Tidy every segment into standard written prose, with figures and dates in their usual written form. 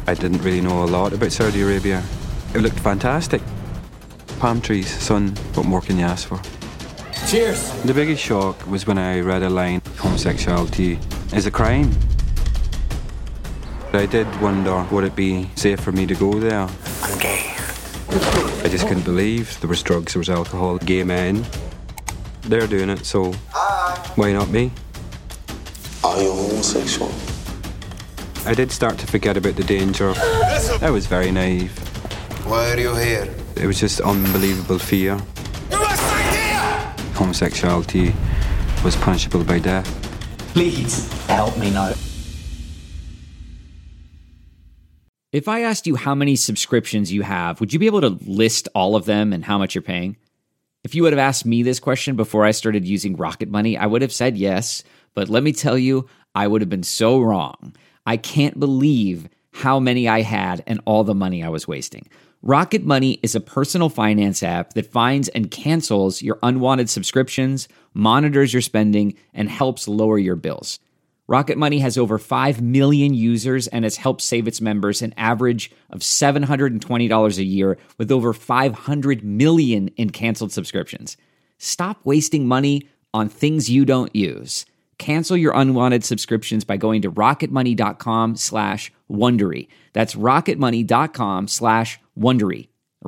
I didn't really know a lot about Saudi Arabia. It looked fantastic. Palm trees, sun, what more can you ask for? Cheers! The biggest shock was when I read a line, homosexuality is a crime. I did wonder, would it be safe for me to go there? I'm gay. I just couldn't believe there was drugs, there was alcohol, gay men. They're doing it, so why not me? Are you homosexual? I did start to forget about the danger. I was very naive. Why are you here? It was just unbelievable fear. Homosexuality was punishable by death. Please help me now. If I asked you how many subscriptions you have, would you be able to list all of them and how much you're paying? If you would have asked me this question before I started using Rocket Money, I would have said yes, but let me tell you, I would have been so wrong. I can't believe how many I had and all the money I was wasting. Rocket Money is a personal finance app that finds and cancels your unwanted subscriptions, monitors your spending, and helps lower your bills. Rocket Money has over 5 million users and has helped save its members an average of $720 a year with over 500 million in canceled subscriptions. Stop wasting money on things you don't use. Cancel your unwanted subscriptions by going to rocketmoney.com/Wondery. That's rocketmoney.com/Wondery.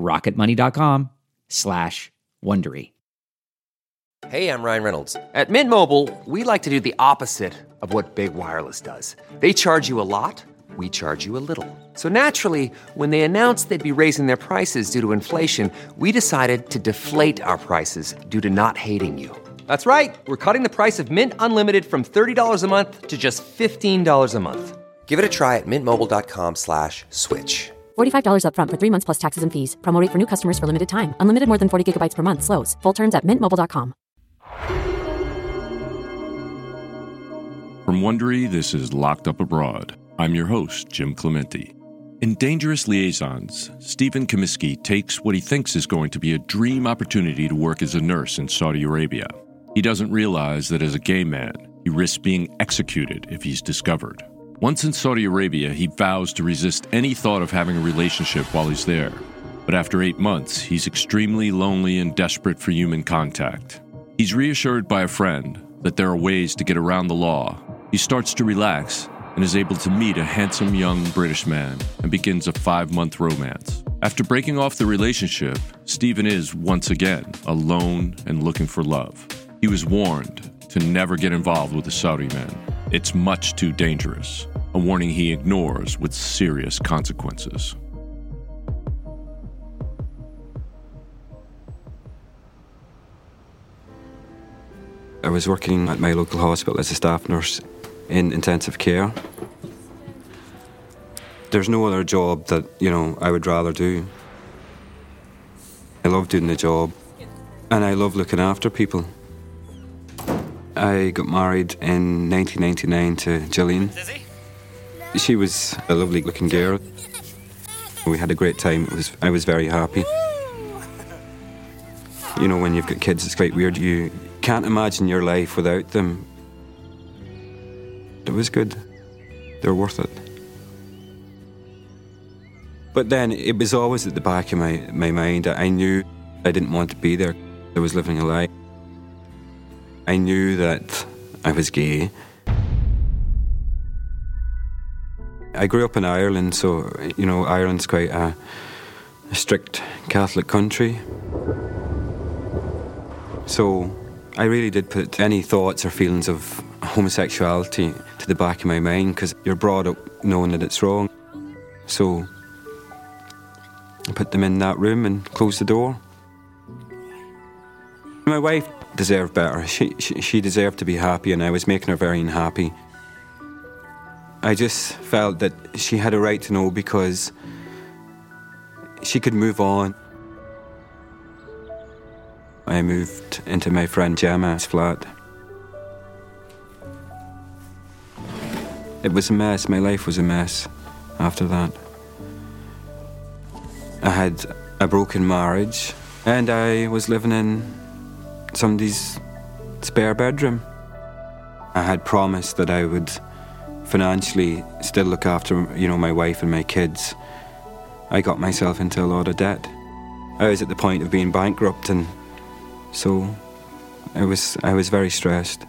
rocketmoney.com/Wondery. Hey, I'm Ryan Reynolds. At Mint Mobile, we like to do the opposite of what Big Wireless does. They charge you a lot, we charge you a little. So naturally, when they announced they'd be raising their prices due to inflation, we decided to deflate our prices due to not hating you. That's right. We're cutting the price of Mint Unlimited from $30 a month to just $15 a month. Give it a try at mintmobile.com/switch. $45 up front for 3 months plus taxes and fees. Promo rate for new customers for limited time. Unlimited more than 40 gigabytes per month. Slows full terms at mintmobile.com. From Wondery, this is Locked Up Abroad. I'm your host, Jim Clemente. In Dangerous Liaisons, Stephen Comiskey takes what he thinks is going to be a dream opportunity to work as a nurse in Saudi Arabia. He doesn't realize that as a gay man, he risks being executed if he's discovered. Once in Saudi Arabia, he vows to resist any thought of having a relationship while he's there. But after 8 months, he's extremely lonely and desperate for human contact. He's reassured by a friend that there are ways to get around the law. He starts to relax and is able to meet a handsome young British man and begins a 5-month romance. After breaking off the relationship, Stephen is, once again, alone and looking for love. He was warned to never get involved with a Saudi man. It's much too dangerous, a warning he ignores with serious consequences. I was working at my local hospital as a staff nurse in intensive care. There's no other job that, I would rather do. I love doing the job, and I love looking after people. I got married in 1999 to Gillian. She was a lovely looking girl. We had a great time. I was very happy. When you've got kids, it's quite weird. You can't imagine your life without them. It was good. They're worth it. But then it was always at the back of my mind. I knew I didn't want to be there. I was living a lie. I knew that I was gay. I grew up in Ireland, so, Ireland's quite a strict Catholic country. So I really did put any thoughts or feelings of homosexuality to the back of my mind, because you're brought up knowing that it's wrong. So I put them in that room and closed the door. My wife deserved better. She deserved to be happy, and I was making her very unhappy. I just felt that she had a right to know, because she could move on. I moved into my friend Gemma's flat. It was a mess. My life was a mess after that. I had a broken marriage, and I was living in somebody's spare bedroom. I had promised that I would financially still look after, my wife and my kids, I got myself into a lot of debt. I was at the point of being bankrupt, and so I was very stressed.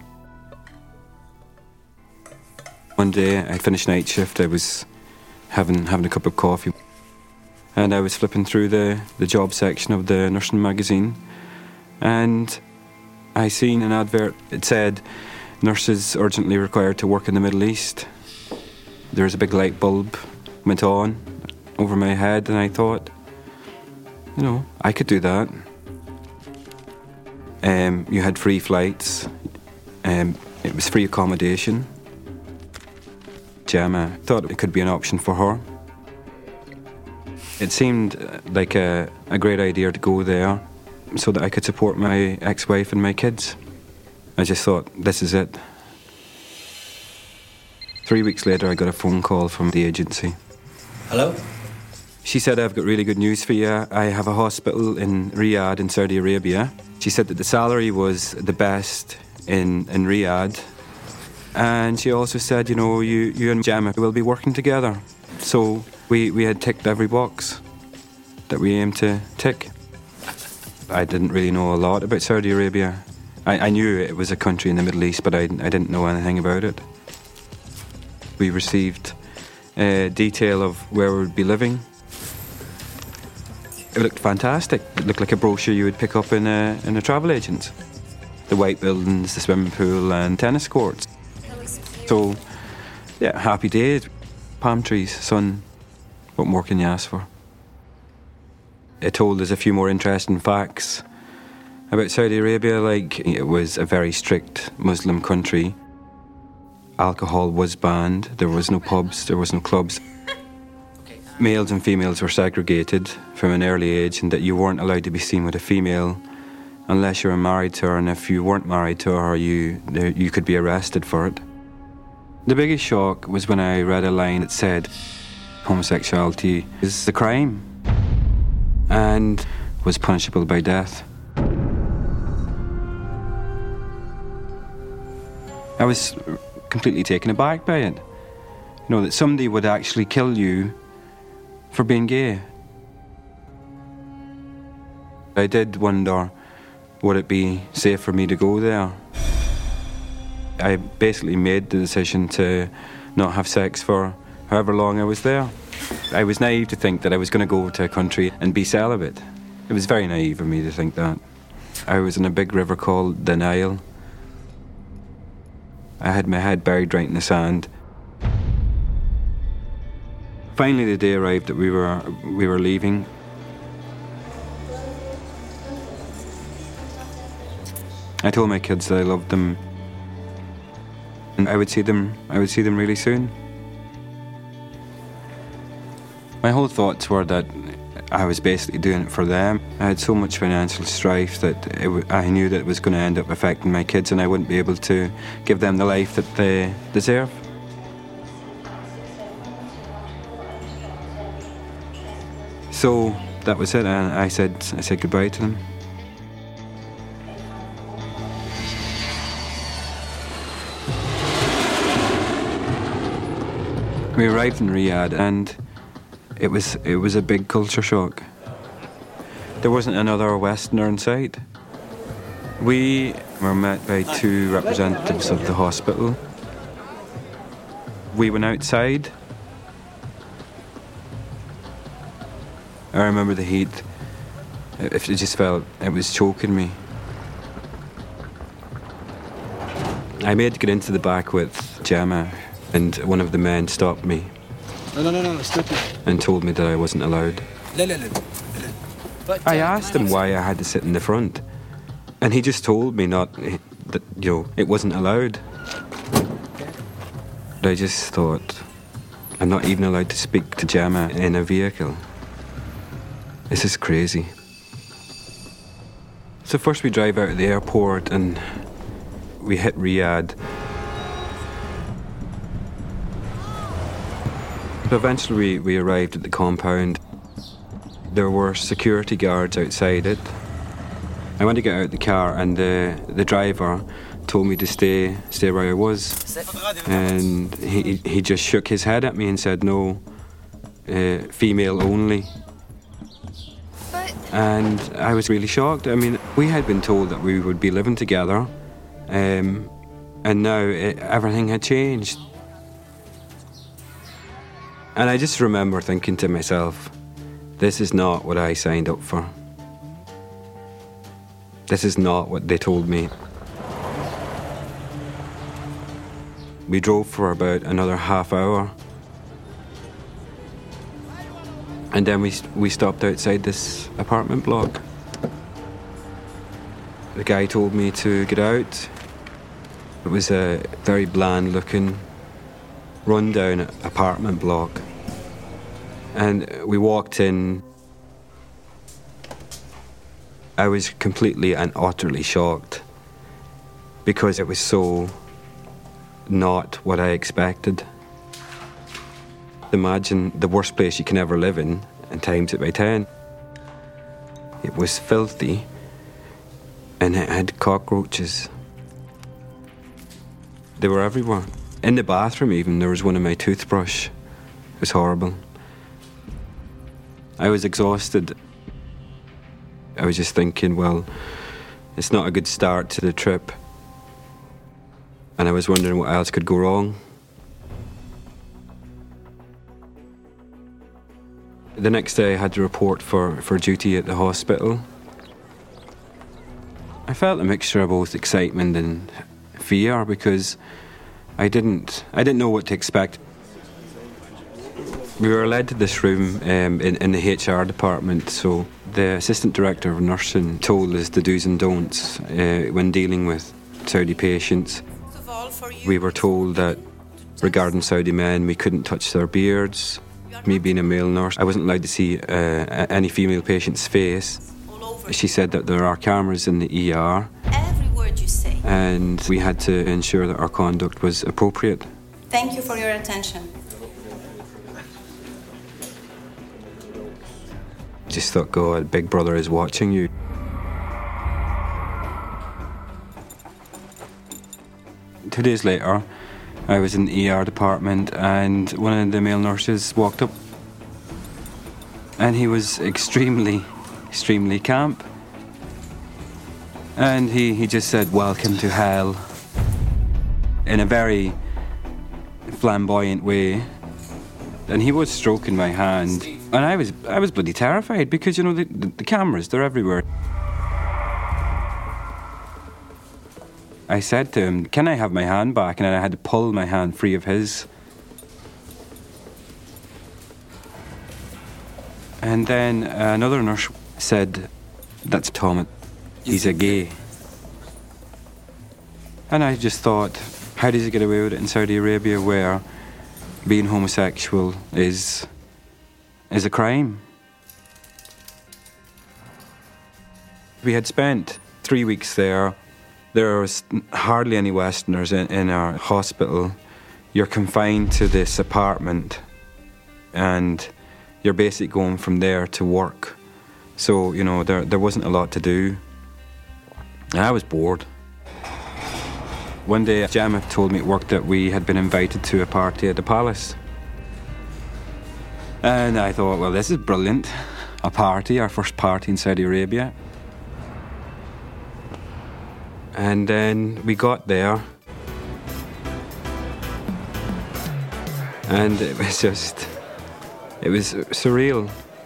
One day I finished night shift. I was having a cup of coffee, and I was flipping through the job section of the nursing magazine, and I seen an advert. It said, nurses urgently required to work in the Middle East. There was a big light bulb went on over my head, and I thought, I could do that. You had free flights. It was free accommodation. Gemma thought it could be an option for her. It seemed like a great idea to go there so that I could support my ex-wife and my kids. I just thought, this is it. 3 weeks later, I got a phone call from the agency. Hello? She said, I've got really good news for you. I have a hospital in Riyadh in Saudi Arabia. She said that the salary was the best in Riyadh. And she also said, you and Gemma will be working together. So we had ticked every box that we aimed to tick. I didn't really know a lot about Saudi Arabia. I knew it was a country in the Middle East, but I didn't know anything about it. We received detail of where we would be living. It looked fantastic. It looked like a brochure you would pick up in a travel agent. The white buildings, the swimming pool and tennis courts. So, yeah, happy days. Palm trees, sun. What more can you ask for? It told us a few more interesting facts about Saudi Arabia, like it was a very strict Muslim country. Alcohol was banned. There was no pubs, there was no clubs. Males and females were segregated from an early age, and that you weren't allowed to be seen with a female unless you were married to her, and if you weren't married to her, you could be arrested for it. The biggest shock was when I read a line that said, homosexuality is a crime and was punishable by death. I was completely taken aback by it. That somebody would actually kill you for being gay. I did wonder, would it be safe for me to go there? I basically made the decision to not have sex for however long I was there. I was naive to think that I was going to go to a country and be celibate. It was very naive of me to think that. I was in a big river called the Nile. I had my head buried right in the sand. Finally, the day arrived that we were leaving. I told my kids that I loved them, and I would see them really soon. My whole thoughts were that I was basically doing it for them. I had so much financial strife that I knew that it was going to end up affecting my kids, and I wouldn't be able to give them the life that they deserve. So that was it, and I said goodbye to them. We arrived in Riyadh, and it was a big culture shock. There wasn't another Westerner in sight. We were met by two representatives of the hospital. We went outside. I remember the heat. It just felt it was choking me. I made to get into the back with Gemma, and one of the men stopped me. No, stop it. And told me that I wasn't allowed. I asked him why I had to sit in the front, and he just told me that it wasn't allowed. But I just thought, I'm not even allowed to speak to Gemma in a vehicle. This is crazy. So first we drive out of the airport and we hit Riyadh. So eventually we arrived at the compound. There were security guards outside it. I went to get out of the car, and the driver told me to stay where I was. And he just shook his head at me and said, no, female only. And I was really shocked. I mean, we had been told that we would be living together, and now everything had changed. And I just remember thinking to myself, this is not what I signed up for. This is not what they told me. We drove for about another half hour. And then we stopped outside this apartment block. The guy told me to get out. It was a very bland-looking, run-down apartment block. And we walked in. I was completely and utterly shocked because it was so not what I expected. Imagine the worst place you can ever live in and times it by 10. It was filthy and it had cockroaches. They were everywhere. In the bathroom even, there was one in my toothbrush. It was horrible. I was exhausted. I was just thinking, well, it's not a good start to the trip. And I was wondering what else could go wrong. The next day I had to report for duty at the hospital. I felt a mixture of both excitement and fear because I didn't know what to expect. We were led to this room in the HR department, so the assistant director of nursing told us the do's and don'ts when dealing with Saudi patients. We were told that regarding Saudi men, we couldn't touch their beards. Me being a male nurse, I wasn't allowed to see any female patient's face. She said that there are cameras in the ER. Every word you say. And we had to ensure that our conduct was appropriate. Thank you for your attention. Just thought, God, Big Brother is watching you. Two days later, I was in the ER department and one of the male nurses walked up and he was extremely camp. And he just said, "Welcome to hell," in a very flamboyant way. And he was stroking my hand. And I was bloody terrified because, you know, the cameras, they're everywhere. I said to him, "Can I have my hand back?" And I had to pull my hand free of his. And then another nurse said, "That's Tom, he's a gay." And I just thought, how does he get away with it in Saudi Arabia where being homosexual is a crime? We had spent 3 weeks there. There was hardly any Westerners in our hospital. You're confined to this apartment and you're basically going from there to work. So, you know, there wasn't a lot to do. And I was bored. One day, Gemma told me at work that we had been invited to a party at the palace. And I thought, well, this is brilliant. A party, our first party in Saudi Arabia. And then we got there. And it was surreal.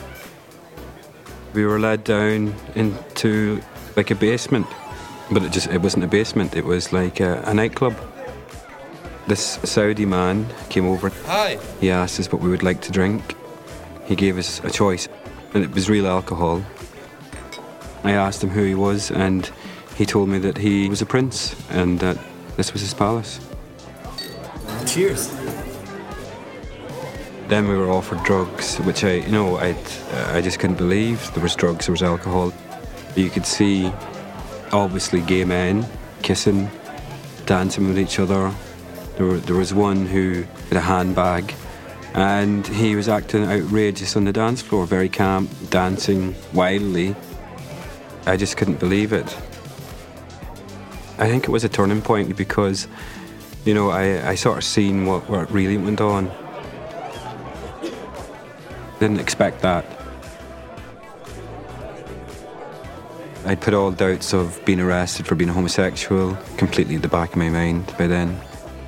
We were led down into like a basement. But it wasn't a basement, it was like a nightclub. This Saudi man came over. Hi. He asked us what we would like to drink. He gave us a choice, and it was real alcohol. I asked him who he was, and he told me that he was a prince, and that this was his palace. Cheers. Then we were offered drugs, which I just couldn't believe. There was drugs, there was alcohol. You could see, obviously, gay men kissing, dancing with each other. There was one who had a handbag, and he was acting outrageous on the dance floor, very calm, dancing wildly. I just couldn't believe it. I think it was a turning point because, you know, I sort of seen what really went on. Didn't expect that. I'd put all doubts of being arrested for being homosexual completely at the back of my mind by then.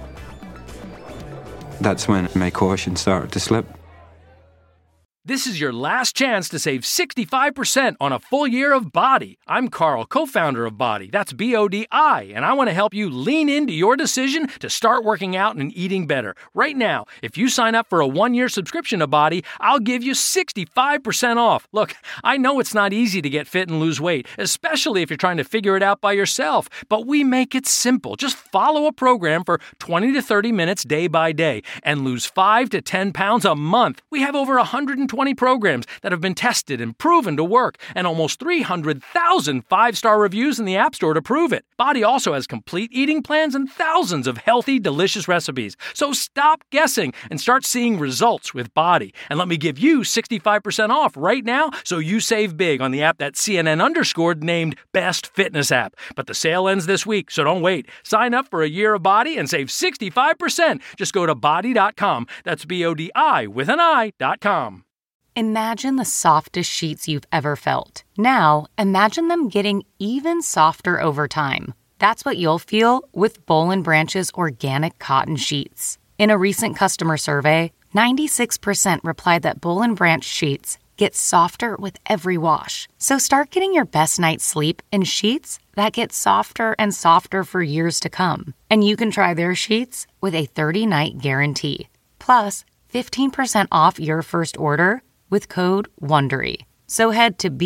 That's when my caution started to slip. This is your last chance to save 65% on a full year of Body. I'm Carl, co-founder of Body. That's BODI, and I want to help you lean into your decision to start working out and eating better. Right now, if you sign up for a 1-year subscription to Body, I'll give you 65% off. Look, I know it's not easy to get fit and lose weight, especially if you're trying to figure it out by yourself, but we make it simple. Just follow a program for 20 to 30 minutes day by day and lose 5 to 10 pounds a month. We have over 120 programs that have been tested and proven to work, and almost 300,000 5-star reviews in the App Store to prove it. Body also has complete eating plans and thousands of healthy, delicious recipes. So stop guessing and start seeing results with Body. And let me give you 65% off right now so you save big on the app that CNN underscored named Best Fitness App. But the sale ends this week, so don't wait. Sign up for a year of Body and save 65%. Just go to body.com. That's BODI with an I.com. Imagine the softest sheets you've ever felt. Now, imagine them getting even softer over time. That's what you'll feel with Boll & Branch's organic cotton sheets. In a recent customer survey, 96% replied that Boll & Branch sheets get softer with every wash. So start getting your best night's sleep in sheets that get softer and softer for years to come. And you can try their sheets with a 30-night guarantee. Plus, 15% off your first order with code WONDERY. So head to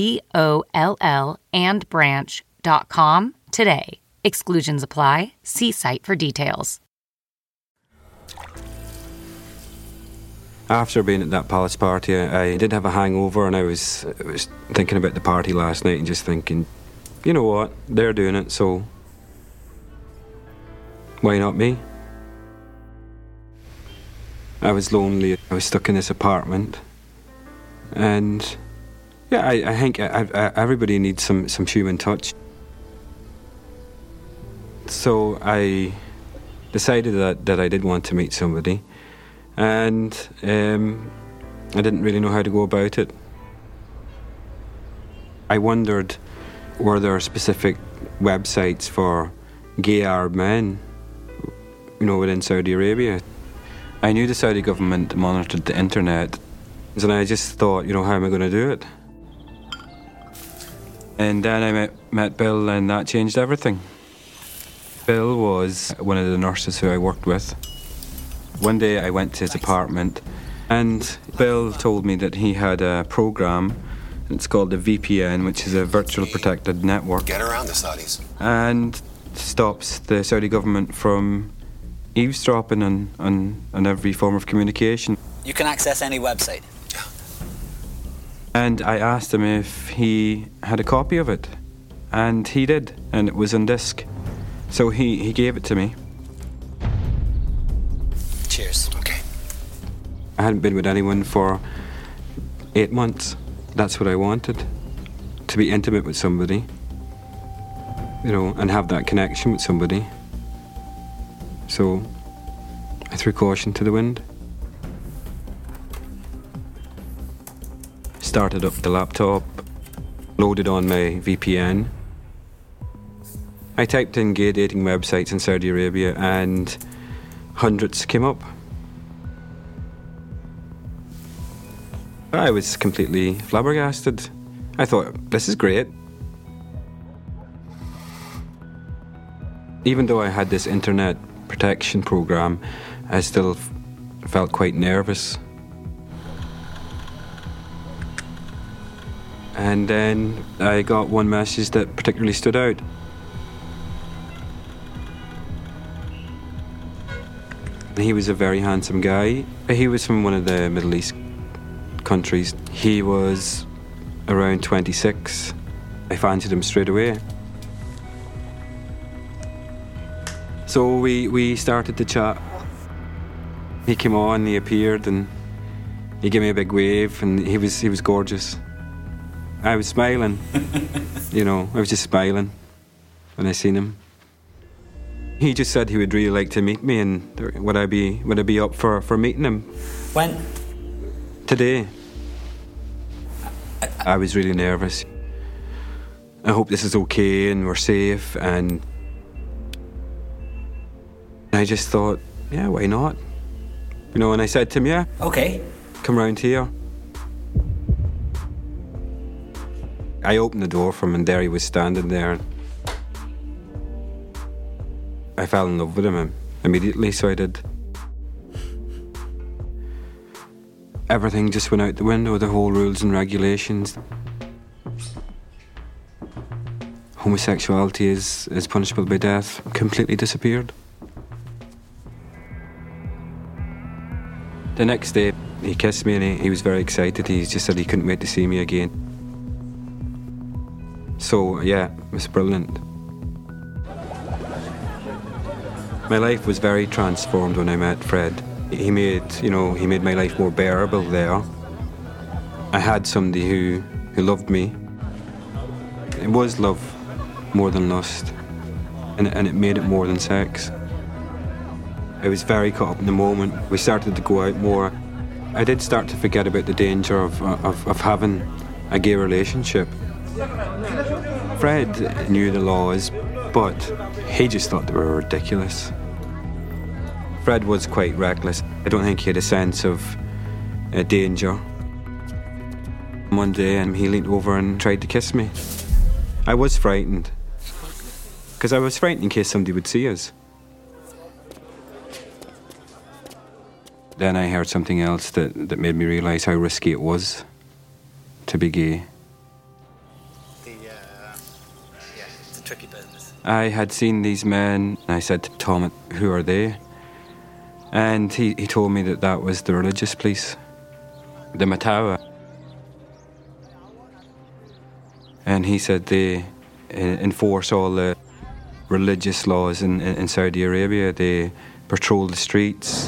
BOLlandbranch.com today. Exclusions apply. See site for details. After being at that palace party, I did have a hangover, and I was thinking about the party last night and just thinking, you know what, they're doing it, so why not me? I was lonely. I was stuck in this apartment. And yeah, I think everybody needs some human touch. So I decided that I did want to meet somebody, and I didn't really know how to go about it. I wondered, were there specific websites for gay Arab men, you know, within Saudi Arabia? I knew the Saudi government monitored the internet, and I just thought, you know, how am I going to do it? And then I met Bill, and that changed everything. Bill was one of the nurses who I worked with. One day I went to his apartment, and Bill told me that he had a program, and it's called the VPN, which is a virtual protected network. Get around the Saudis. And stops the Saudi government from eavesdropping on every form of communication. You can access any website. And I asked him if he had a copy of it, and he did, and it was on disc. So he gave it to me. Cheers. Okay. I hadn't been with anyone for 8 months. That's what I wanted, to be intimate with somebody, you know, and have that connection with somebody. So I threw caution to the wind. Started up the laptop, loaded on my VPN. I typed in gay dating websites in Saudi Arabia, and hundreds came up. I was completely flabbergasted. I thought, this is great. Even though I had this internet protection program, I still felt quite nervous. And then I got one message that particularly stood out. He was a very handsome guy. He was from one of the Middle East countries. He was around 26. I fancied him straight away. So we started to chat. He came on, he appeared, and he gave me a big wave, and he was gorgeous. I was smiling. I was just smiling when I seen him. He just said he would really like to meet me, and would I be up for meeting him? When? Today. I was really nervous. I hope this is okay and we're safe, and I just thought, yeah, why not? And I said to him, yeah. Okay. Come round here. I opened the door for him, and there he was standing there. I fell in love with him immediately, so I did. Everything just went out the window, the whole rules and regulations. Homosexuality is punishable by death completely disappeared. The next day, he kissed me, and he was very excited. He just said he couldn't wait to see me again. So, yeah, it was brilliant. My life was very transformed when I met Fred. He made my life more bearable there. I had somebody who loved me. It was love more than lust, and it made it more than sex. I was very caught up in the moment. We started to go out more. I did start to forget about the danger of having a gay relationship. Fred knew the laws, but he just thought they were ridiculous. Fred was quite reckless. I don't think he had a sense of danger. One day, he leaned over and tried to kiss me. I was frightened, because I was frightened in case somebody would see us. Then I heard something else that made me realise how risky it was to be gay. It's a tricky business. I had seen these men, and I said to Tom, who are they? And he told me that was the religious police, the Matawa. And he said they enforce all the religious laws in Saudi Arabia. They patrol the streets.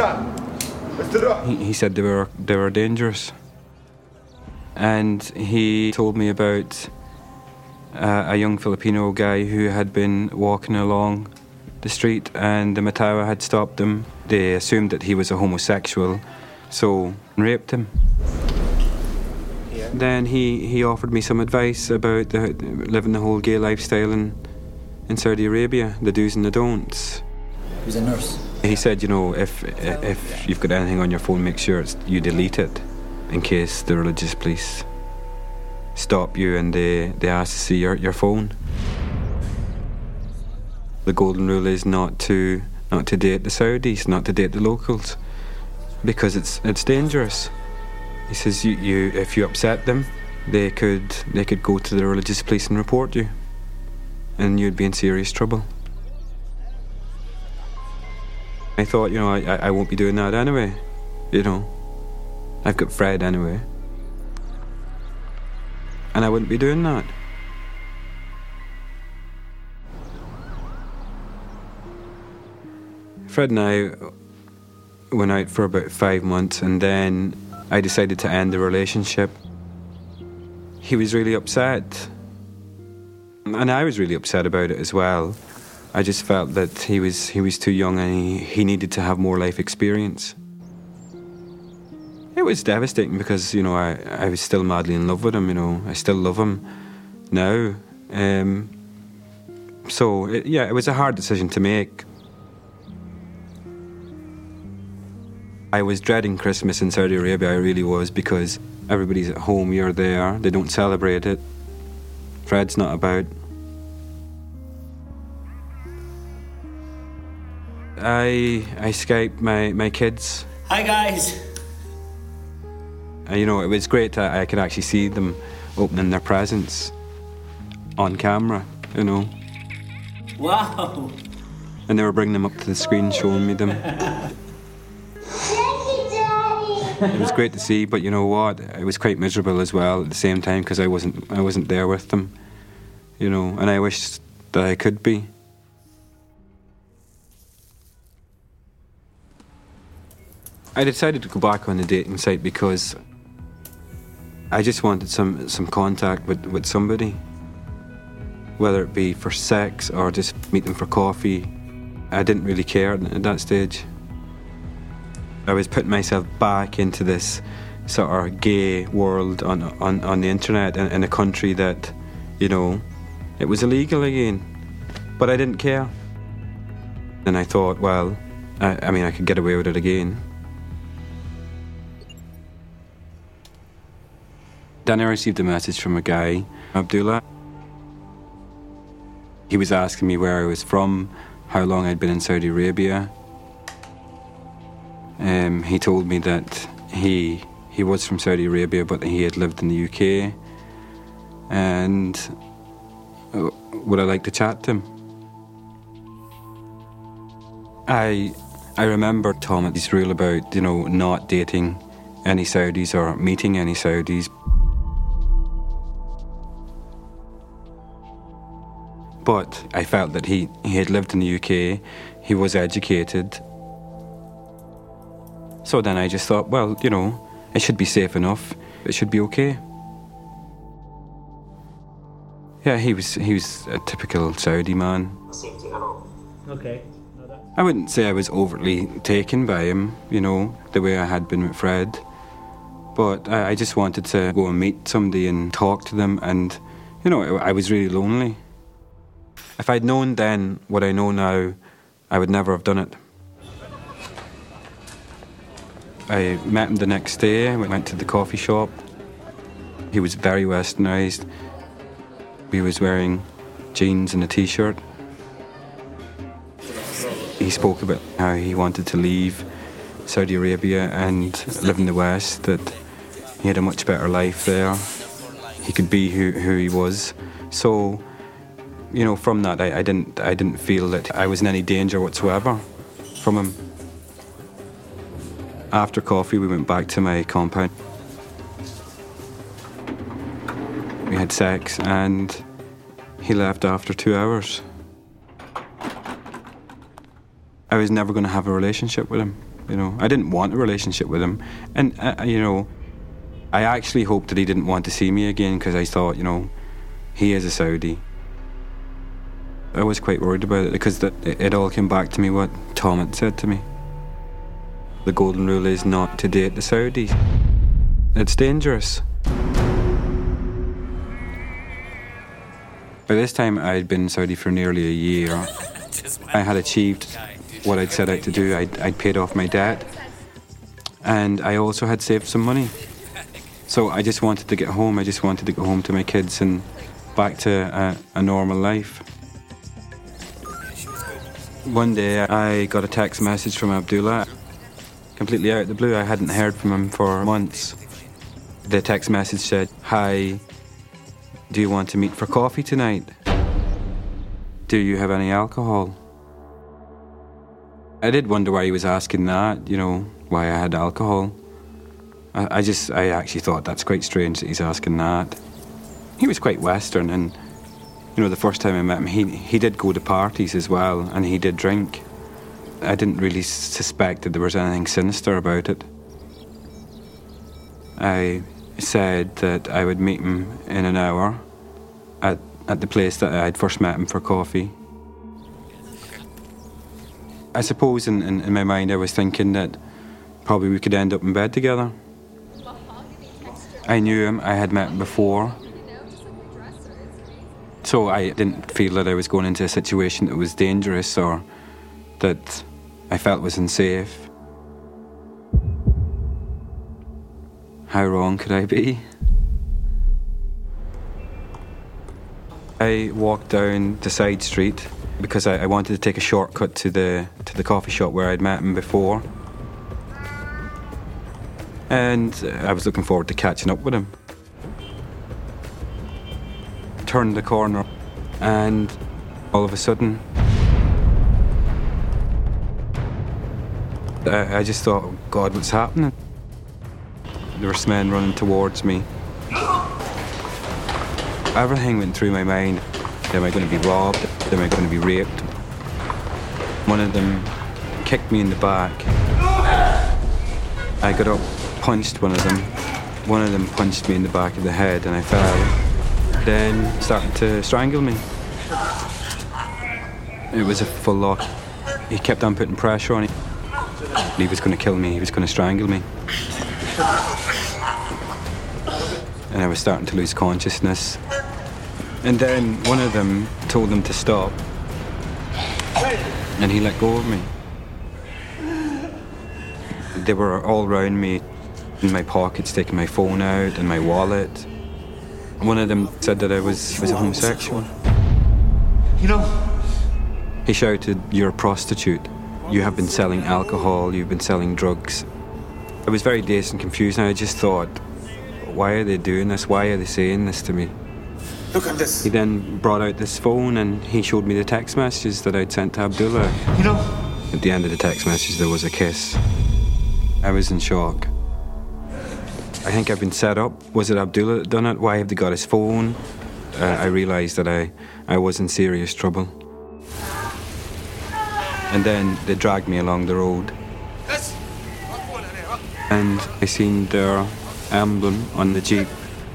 He said they were dangerous. And he told me about a young Filipino guy who had been walking along the street, and the Matawa had stopped him. They assumed that he was a homosexual, so raped him. Yeah. Then he offered me some advice about living the whole gay lifestyle in Saudi Arabia, the do's and the don'ts. He was a nurse. He said, if you've got anything on your phone, make sure you delete it, in case the religious police stop you and they ask to see your phone. The golden rule is not to date the Saudis, not to date the locals, because it's dangerous. He says if you upset them, they could go to the religious police and report you, and you'd be in serious trouble. I thought, I won't be doing that anyway. I've got Fred anyway, and I wouldn't be doing that. Fred and I went out for about 5 months, and then I decided to end the relationship. He was really upset, and I was really upset about it as well. I just felt that he was too young, and he needed to have more life experience. It was devastating because, I was still madly in love with him, I still love him now. It was a hard decision to make. I was dreading Christmas in Saudi Arabia, I really was, because everybody's at home, you're there, they don't celebrate it. Fred's not about. I Skyped my kids. Hi guys! It was great that I could actually see them opening their presents on camera, Wow! And they were bringing them up to the screen, showing me them. It was great to see, but you know what? It was quite miserable as well at the same time, because I wasn't there with them, and I wished that I could be. I decided to go back on the dating site because I just wanted some contact with somebody, whether it be for sex or just meet them for coffee. I didn't really care at that stage. I was putting myself back into this sort of gay world on the internet in a country that, you know, it was illegal again. But I didn't care. And I thought, well, I mean, I could get away with it again. Then I received a message from a guy, Abdullah. He was asking me where I was from, how long I'd been in Saudi Arabia. He told me that he was from Saudi Arabia, but he had lived in the UK. And would I like to chat to him? I remember Tom's rule about, you know, not dating any Saudis or meeting any Saudis. But I felt that he had lived in the UK, he was educated. So then I just thought, well, you know, it should be safe enough, it should be okay. Yeah, he was a typical Saudi man. Okay. I wouldn't say I was overtly taken by him, you know, the way I had been with Fred. But I just wanted to go and meet somebody and talk to them, and, you know, I was really lonely. If I'd known then what I know now, I would never have done it. I met him the next day. We went to the coffee shop. He was very westernised. He was wearing jeans and a t-shirt. He spoke about how he wanted to leave Saudi Arabia and live in the West, that he had a much better life there. He could be who he was. So, you know, from that, I didn't feel that I was in any danger whatsoever from him. After coffee, we went back to my compound. We had sex, and he left after 2 hours. I was never going to have a relationship with him, you know. I didn't want a relationship with him. And, you know, I actually hoped that he didn't want to see me again, because I thought, you know, he is a Saudi. I was quite worried about it, because it all came back to me what Tom had said to me. The golden rule is not to date the Saudis. It's dangerous. By this time, I'd been in Saudi for nearly a year. I had achieved what I'd set out to do. I'd paid off my debt. And I also had saved some money. So I just wanted to get home. I just wanted to go home to my kids and back to a normal life. One day, I got a text message from Abdullah. Completely out of the blue. I hadn't heard from him for months. The text message said, "Hi, do you want to meet for coffee tonight? Do you have any alcohol?" I did wonder why he was asking that, you know, why I had alcohol. I actually thought that's quite strange that he's asking that. He was quite Western, and, you know, the first time I met him, he did go to parties as well, and he did drink. I didn't really suspect that there was anything sinister about it. I said that I would meet him in an hour at the place that I'd first met him for coffee. I suppose in my mind I was thinking that probably we could end up in bed together. I knew him, I had met him before. So I didn't feel that I was going into a situation that was dangerous or that I felt was unsafe. How wrong could I be? I walked down the side street because I wanted to take a shortcut to the coffee shop where I'd met him before. And I was looking forward to catching up with him. Turned the corner and all of a sudden I just thought, oh God, what's happening? There were men running towards me. Everything went through my mind. Am I going to be robbed? Am I going to be raped? One of them kicked me in the back. I got up, punched one of them, One of them punched me in the back of the head and I fell. Then started to strangle me. It was a full lock. He kept on putting pressure on it. He was going to kill me. He was going to strangle me. And I was starting to lose consciousness. And then one of them told him to stop. And he let go of me. They were all around me, in my pockets, taking my phone out and my wallet. One of them said that I was a homosexual. You know? He shouted, "You're a prostitute. You have been selling alcohol, you've been selling drugs." I was very dazed and confused, and I just thought, why are they doing this? Why are they saying this to me? Look at this. He then brought out this phone and he showed me the text messages that I'd sent to Abdullah. You know? At the end of the text message, there was a kiss. I was in shock. I think I've been set up. Was it Abdullah that done it? Why have they got his phone? I realised that I was in serious trouble. And then they dragged me along the road. And I seen their emblem on the Jeep,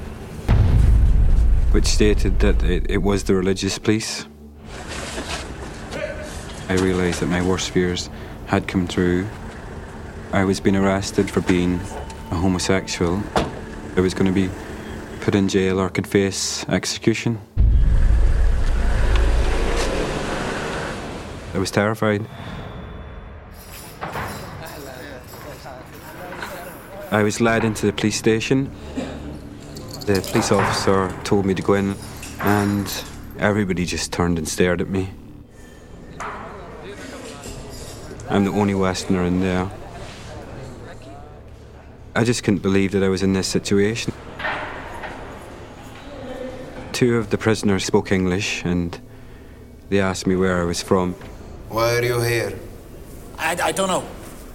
which stated that it was the religious police. I realised that my worst fears had come true. I was being arrested for being a homosexual. I was going to be put in jail or could face execution. I was terrified. I was led into the police station. The police officer told me to go in, and everybody just turned and stared at me. I'm the only Westerner in there. I just couldn't believe that I was in this situation. Two of the prisoners spoke English, and they asked me where I was from. Why are you here? I don't know.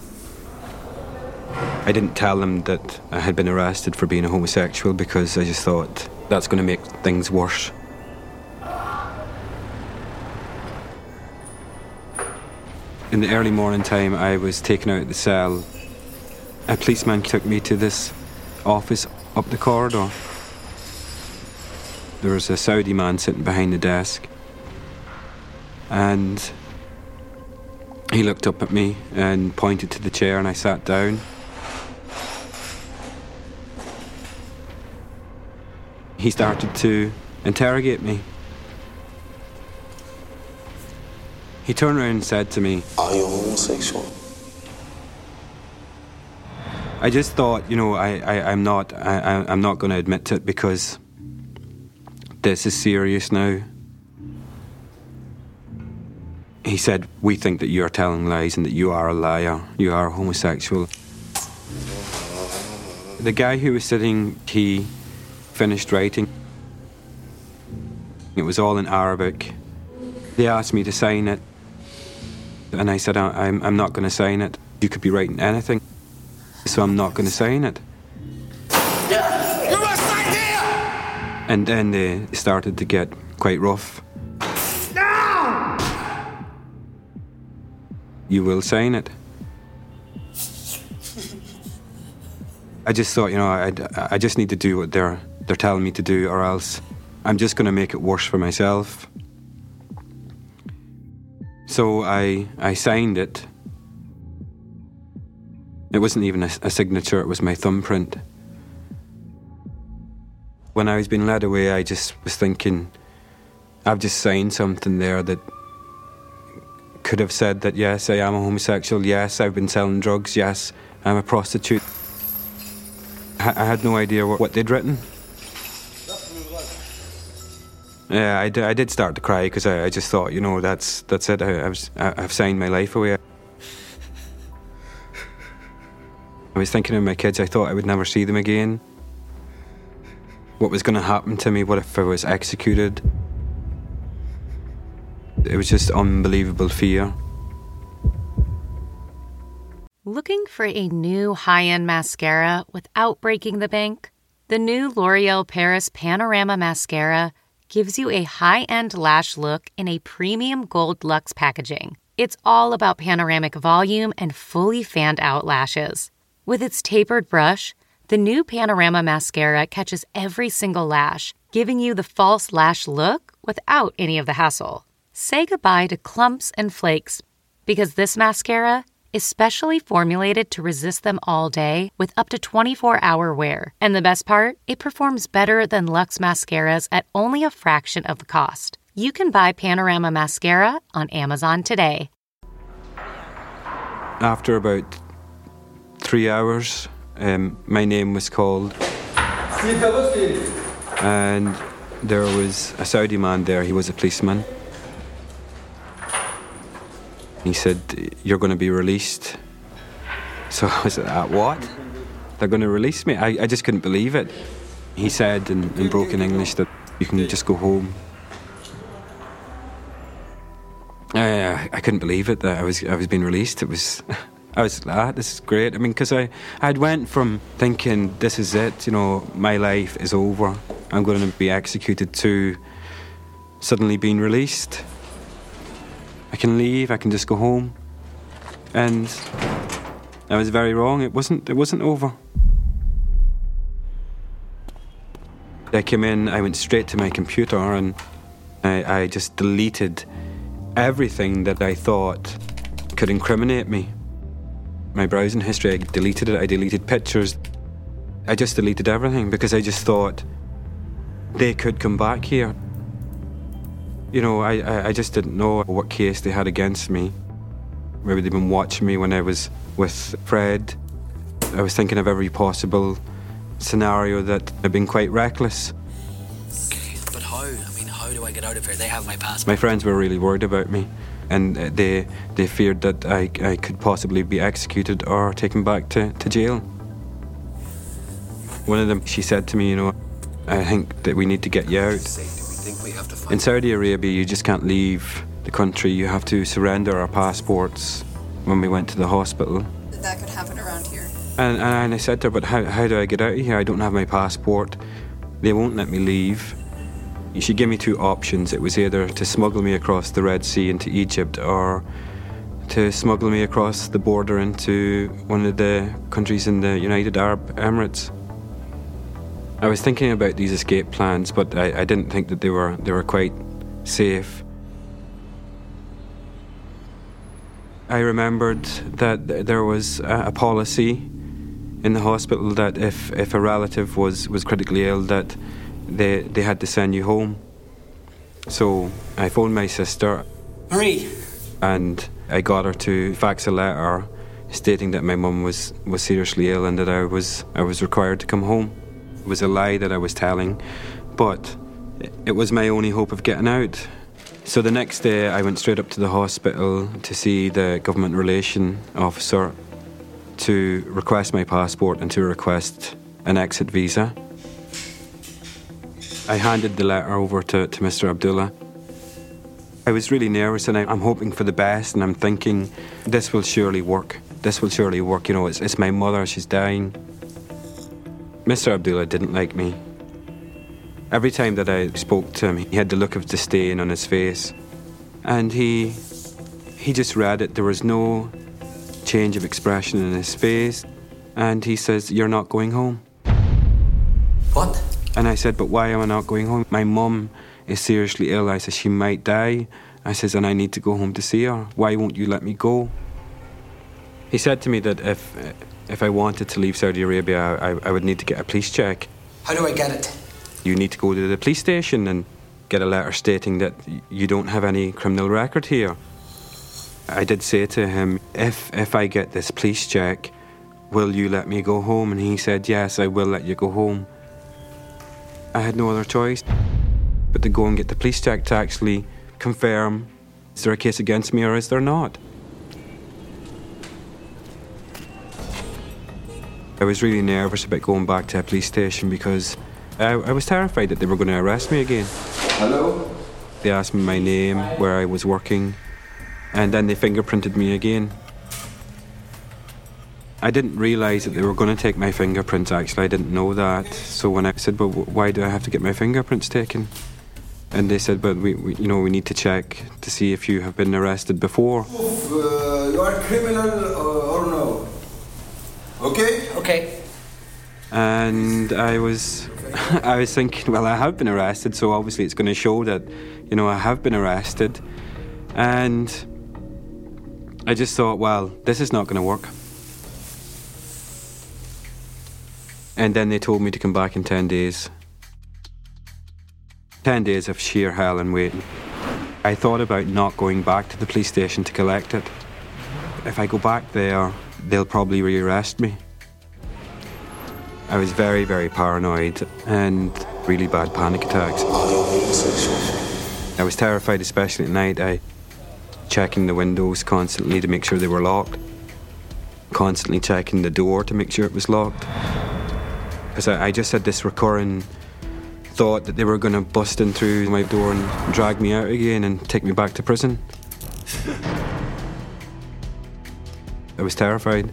I didn't tell them that I had been arrested for being a homosexual because I just thought that's going to make things worse. In the early morning time, I was taken out of the cell. A policeman took me to this office up the corridor. There was a Saudi man sitting behind the desk. And he looked up at me and pointed to the chair, and I sat down. He started to interrogate me. He turned around and said to me, "Are you homosexual?" I just thought, I'm not going to admit to it because this is serious now. He said, "We think that you are telling lies and that you are a liar. You are a homosexual." The guy who was sitting, he finished writing. It was all in Arabic. They asked me to sign it, and I said, I'm not going to sign it. You could be writing anything, so I'm not going to sign it. Yeah, you must sign here! And then they started to get quite rough. No! You will sign it. I just thought, I just need to do what they're telling me to do, or else I'm just going to make it worse for myself. So I signed it. It wasn't even a signature, it was my thumbprint. When I was being led away, I just was thinking, I've just signed something there that could have said that, yes, I am a homosexual, yes, I've been selling drugs, yes, I'm a prostitute. I had no idea what they'd written. Yeah, I did start to cry because I just thought, that's it. I've signed my life away. I was thinking of my kids. I thought I would never see them again. What was going to happen to me? What if I was executed? It was just unbelievable fear. Looking for a new high-end mascara without breaking the bank? The new L'Oreal Paris Panorama Mascara gives you a high-end lash look in a premium gold luxe packaging. It's all about panoramic volume and fully fanned-out lashes. With its tapered brush, The new Panorama Mascara catches every single lash, giving you the false lash look without any of the hassle. Say goodbye to clumps and flakes, because this mascara is specially formulated to resist them all day with up to 24-hour wear. And the best part? It performs better than Luxe mascaras at only a fraction of the cost. You can buy Panorama Mascara on Amazon today. After about 3 hours, my name was called. And there was a Saudi man there. He was a policeman. He said, "You're going to be released." So I was like, "What? They're going to release me?" I just couldn't believe it. He said in broken English that you can just go home. I couldn't believe it that I was being released. I was like, this is great. I mean, because I'd went from thinking this is it, you know, my life is over, I'm going to be executed, to suddenly being released. I can leave, I can just go home. And I was very wrong. It wasn't over. I came in, I went straight to my computer and I just deleted everything that I thought could incriminate me. My browsing history, I deleted it. I deleted pictures. I just deleted everything because I just thought they could come back here. You know, I just didn't know what case they had against me. Maybe they'd been watching me when I was with Fred. I was thinking of every possible scenario that had been quite reckless. Okay, but how? I mean, how do I get out of here? They have my passport. My friends were really worried about me, and they feared that I could possibly be executed or taken back to jail. One of them, she said to me, you know, I think that we need to get you out. In Saudi Arabia, you just can't leave the country. You have to surrender our passports. When we went to the hospital, that could happen around here. And I said to her, but how do I get out of here? I don't have my passport. They won't let me leave. She gave me two options. It was either to smuggle me across the Red Sea into Egypt or to smuggle me across the border into one of the countries in the United Arab Emirates. I was thinking about these escape plans, but I didn't think that they were quite safe. I remembered that there was a policy in the hospital that if a relative was critically ill, that they had to send you home. So I phoned my sister, Marie, and I got her to fax a letter stating that my mum was seriously ill and that I was required to come home. It was a lie that I was telling, but it was my only hope of getting out. So the next day I went straight up to the hospital to see the government relation officer to request my passport and to request an exit visa. I handed the letter over to Mr. Abdullah. I was really nervous and I'm hoping for the best, and I'm thinking, this will surely work. This will surely work. You know, it's my mother, she's dying. Mr. Abdullah didn't like me. Every time that I spoke to him, he had the look of disdain on his face. And he just read it. There was no change of expression in his face. And he says, "You're not going home." What? And I said, "But why am I not going home? My mum is seriously ill." I said, "She might die." I says, "And I need to go home to see her. Why won't you let me go?" He said to me that if I wanted to leave Saudi Arabia, I would need to get a police check. How do I get it? You need to go to the police station and get a letter stating that you don't have any criminal record here. I did say to him, if I get this police check, will you let me go home? And he said, "Yes, I will let you go home." I had no other choice but to go and get the police check to actually confirm, is there a case against me or is there not? I was really nervous about going back to a police station because I was terrified that they were going to arrest me again. Hello? They asked me my name, where I was working, and then they fingerprinted me again. I didn't realise that they were going to take my fingerprints, actually. I didn't know that. So when I said, "But why do I have to get my fingerprints taken?" And they said, "But we need to check to see if you have been arrested before." You are criminal or no? Okay? Okay. And I was thinking, well, I have been arrested, so obviously it's going to show that, I have been arrested. And I just thought, well, this is not going to work. And then they told me to come back in 10 days. 10 days of sheer hell and waiting. I thought about not going back to the police station to collect it. If I go back there, they'll probably rearrest me. I was very, very paranoid and really bad panic attacks. I was terrified, especially at night. I checking the windows constantly to make sure they were locked. Constantly checking the door to make sure it was locked. Because I just had this recurring thought that they were going to bust in through my door and drag me out again and take me back to prison. I was terrified.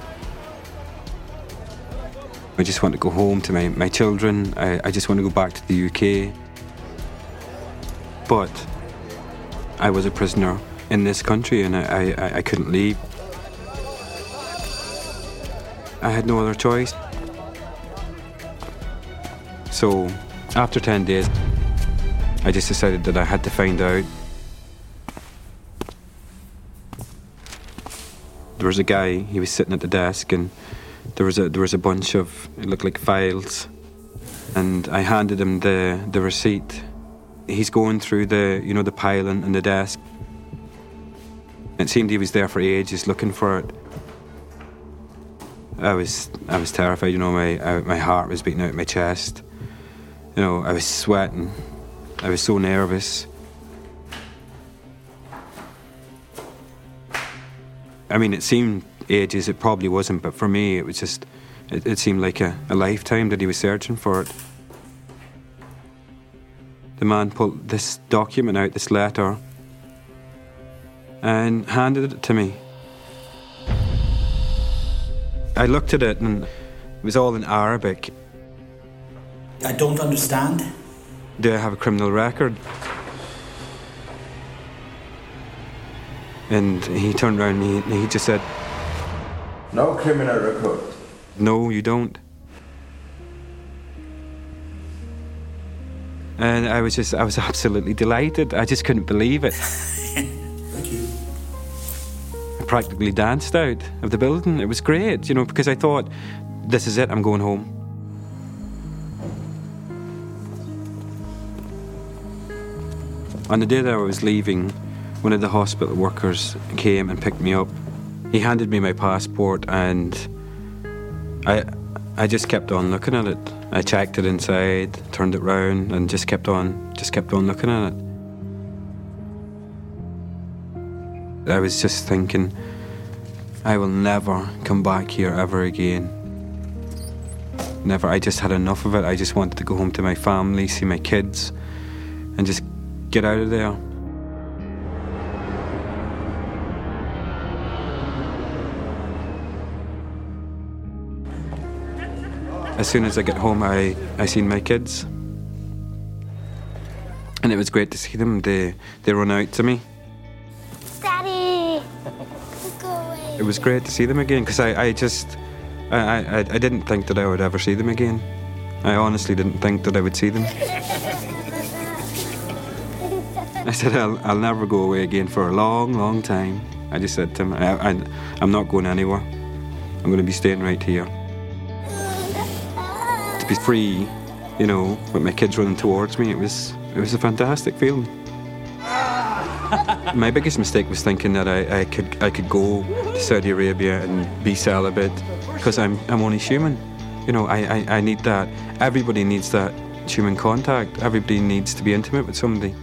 I just want to go home to my children. I just want to go back to the UK. But I was a prisoner in this country and I couldn't leave. I had no other choice. So after 10 days, I just decided that I had to find out. There was a guy, he was sitting at the desk, and there was a bunch of, it looked like files, and I handed him the receipt. He's going through the pile on the desk. It seemed he was there for ages looking for it. I was terrified, my heart was beating out of my chest. I was sweating. I was so nervous. I mean, it seemed ages, it probably wasn't, but for me it was just, it seemed like a lifetime that he was searching for it. The man pulled this document out, this letter, and handed it to me. I looked at it and it was all in Arabic. I don't understand. Do I have a criminal record? And he turned around and he just said, No criminal record. No, you don't. And I was absolutely delighted. I just couldn't believe it. Thank you. I practically danced out of the building. It was great, because I thought, this is it, I'm going home. On the day that I was leaving, one of the hospital workers came and picked me up. He handed me my passport and I just kept on looking at it. I checked it inside, turned it round and just kept on looking at it. I was just thinking, I will never come back here ever again. Never. I just had enough of it. I just wanted to go home to my family, see my kids, and just get out of there. As soon as I get home, I seen my kids. And it was great to see them. They run out to me. Daddy! Go away. It was great to see them again, because I didn't think that I would ever see them again. I honestly didn't think that I would see them. I said, I'll never go away again for a long, long time. I just said to him, I'm not going anywhere. I'm going to be staying right here. To be free, with my kids running towards me, it was a fantastic feeling. My biggest mistake was thinking that I could go to Saudi Arabia and be celibate, because I'm only human. I need that. Everybody needs that human contact. Everybody needs to be intimate with somebody.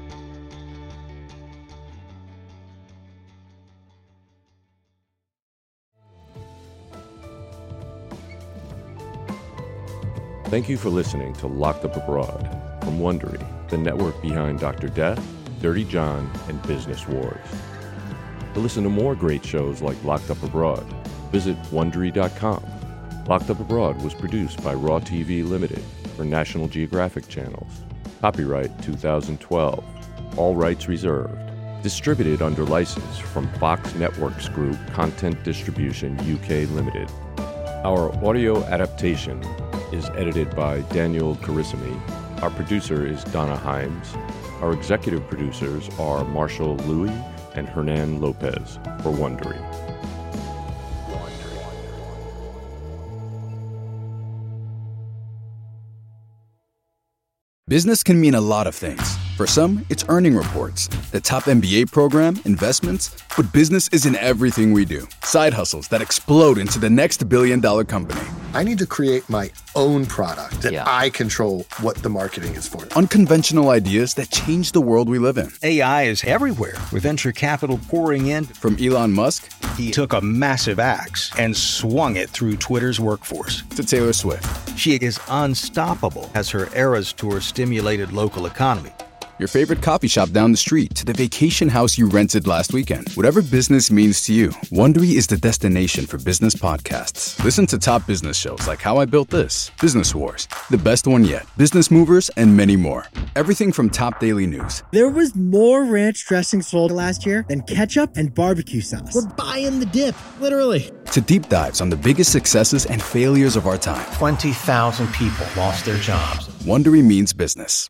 Thank you for listening to Locked Up Abroad from Wondery, the network behind Dr. Death, Dirty John, and Business Wars. To listen to more great shows like Locked Up Abroad, visit Wondery.com. Locked Up Abroad was produced by Raw TV Limited for National Geographic Channels. Copyright 2012. All rights reserved. Distributed under license from Fox Networks Group Content Distribution UK Limited. Our audio adaptation is edited by Daniel Carissimi. Our producer is Donna Himes. Our executive producers are Marshall Louis and Hernan Lopez for Wondery. Business can mean a lot of things. For some, it's earning reports, the top MBA program, investments, but business isn't everything we do. Side hustles that explode into the next billion-dollar company. I need to create my own product that I control what the marketing is for. Unconventional ideas that change the world we live in. AI is everywhere, with venture capital pouring in. From Elon Musk, he took a massive axe and swung it through Twitter's workforce. To Taylor Swift. She is unstoppable as her Eras Tour stimulated local economy. Your favorite coffee shop down the street to the vacation house you rented last weekend. Whatever business means to you, Wondery is the destination for business podcasts. Listen to top business shows like How I Built This, Business Wars, The Best One Yet, Business Movers, and many more. Everything from top daily news. There was more ranch dressing sold last year than ketchup and barbecue sauce. We're buying the dip, literally. To deep dives on the biggest successes and failures of our time. 20,000 people lost their jobs. Wondery means business.